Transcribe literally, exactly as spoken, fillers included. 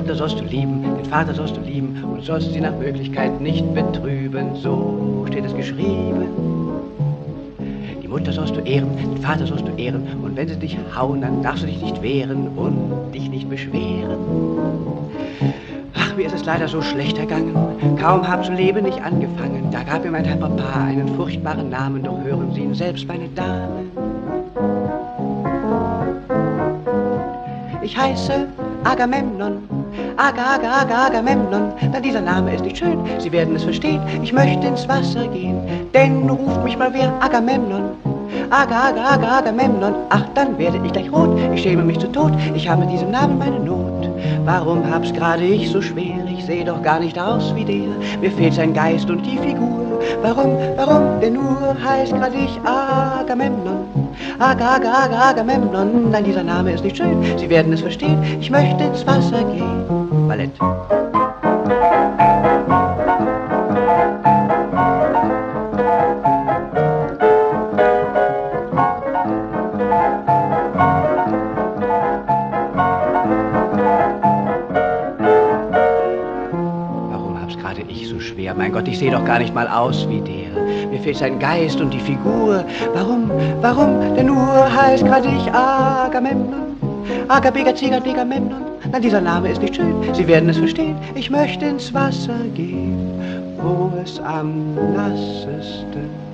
Mutter sollst du lieben, den Vater sollst du lieben und sollst sie nach Möglichkeit nicht betrüben. So steht es geschrieben. Die Mutter sollst du ehren, den Vater sollst du ehren und wenn sie dich hauen, dann darfst du dich nicht wehren und dich nicht beschweren. Ach, mir ist es leider so schlecht ergangen, kaum hab zu leben ich angefangen, da gab mir mein Herr Papa einen furchtbaren Namen, doch hören Sie ihn selbst, meine Damen. Ich heiße Agamemnon, Aga, Aga, Aga, Agamemnon, denn dieser Name ist nicht schön, Sie werden es verstehen, ich möchte ins Wasser gehen, denn ruft mich mal wer Agamemnon. Aga, Aga, Aga, Agamemnon, ach, dann werde ich gleich rot, ich schäme mich zu Tod, ich habe mit diesem Namen meine Not. Warum hab's gerade ich so schwer, ich seh doch gar nicht aus wie der, mir fehlt sein Geist und die Figur. Warum, warum, denn nur heißt grad ich Agamemnon. Aga, Aga, Aga, Agamemnon, nein, dieser Name ist nicht schön, Sie werden es verstehen, ich möchte ins Wasser gehen. Ballett. Gerade ich so schwer, mein Gott, ich sehe doch gar nicht mal aus wie der. Mir fehlt sein Geist und die Figur. Warum, warum, denn nur heißt gerade ich Agamemnon. Agabega, Ziga, Degamemnon. Nein, dieser Name ist nicht schön, Sie werden es verstehen. Ich möchte ins Wasser gehen, wo es am nassesten